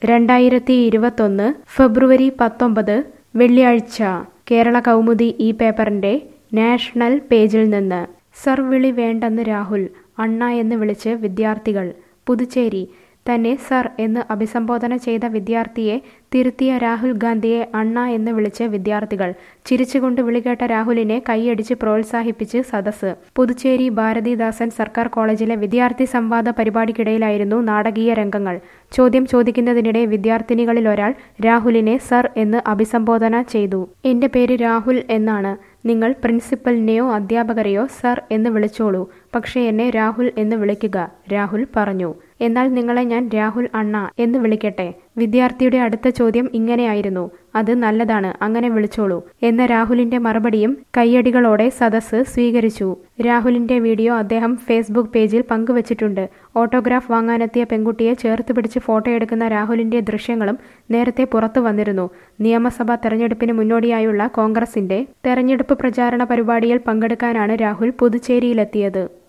2021 ഫെബ്രുവരി 19 വെള്ളിയാഴ്ച കേരള കൗമുദി ഈ പേപ്പറിന്റെ നാഷണൽ പേജിൽ നിന്ന് സർ വിളി വേണ്ടെന്ന് രാഹുൽ അണ്ണ എന്ന് വിളിച്ച് വിദ്യാർത്ഥികൾ പുതുച്ചേരി തന്നെ സർ എന്ന് അഭിസംബോധന ചെയ്ത വിദ്യാർത്ഥിയെ തിരുത്തിയ രാഹുൽ ഗാന്ധിയെ അണ്ണ എന്ന് വിളിച്ച് വിദ്യാർത്ഥികൾ ചിരിച്ചുകൊണ്ട് വിളികേട്ട രാഹുലിനെ കൈയടിച്ച് പ്രോത്സാഹിപ്പിച്ച് സദസ്സ് പുതുച്ചേരി ഭാരതിദാസൻ സർക്കാർ കോളേജിലെ വിദ്യാർത്ഥി സംവാദ പരിപാടിക്കിടയിലായിരുന്നു നാടകീയ രംഗങ്ങൾ ചോദ്യം ചോദിക്കുന്നതിനിടെ വിദ്യാർത്ഥിനികളിൽ ഒരാൾ രാഹുലിനെ സർ എന്ന് അഭിസംബോധന ചെയ്തു എന്റെ പേര് രാഹുൽ എന്നാണ് നിങ്ങൾ പ്രിൻസിപ്പലിനെയോ അധ്യാപകരെയോ സർ എന്ന് വിളിച്ചോളൂ പക്ഷേ എന്നെ രാഹുൽ എന്ന് വിളിക്കുക രാഹുൽ പറഞ്ഞു എന്നാൽ നിങ്ങളെ ഞാൻ രാഹുൽ അണ്ണ എന്ന് വിളിക്കട്ടെ വിദ്യാർത്ഥിയുടെ അടുത്ത ചോദ്യം ഇങ്ങനെയായിരുന്നു അത് നല്ലതാണ് അങ്ങനെ വിളിച്ചോളൂ എന്ന രാഹുലിന്റെ മറുപടിയും കയ്യടികളോടെ സദസ്സ് സ്വീകരിച്ചു രാഹുലിന്റെ വീഡിയോ അദ്ദേഹം ഫേസ്ബുക്ക് പേജിൽ പങ്കുവച്ചിട്ടുണ്ട് ഓട്ടോഗ്രാഫ് വാങ്ങാനെത്തിയ പെൺകുട്ടിയെ ചേർത്ത് പിടിച്ച് ഫോട്ടോയെടുക്കുന്ന രാഹുലിന്റെ ദൃശ്യങ്ങളും നേരത്തെ പുറത്തു വന്നിരുന്നു നിയമസഭാ തെരഞ്ഞെടുപ്പിന് മുന്നോടിയായുള്ള കോൺഗ്രസിന്റെ തെരഞ്ഞെടുപ്പ് പ്രചാരണ പരിപാടിയിൽ പങ്കെടുക്കാനാണ് രാഹുൽ പുതുച്ചേരിയിലെത്തിയത്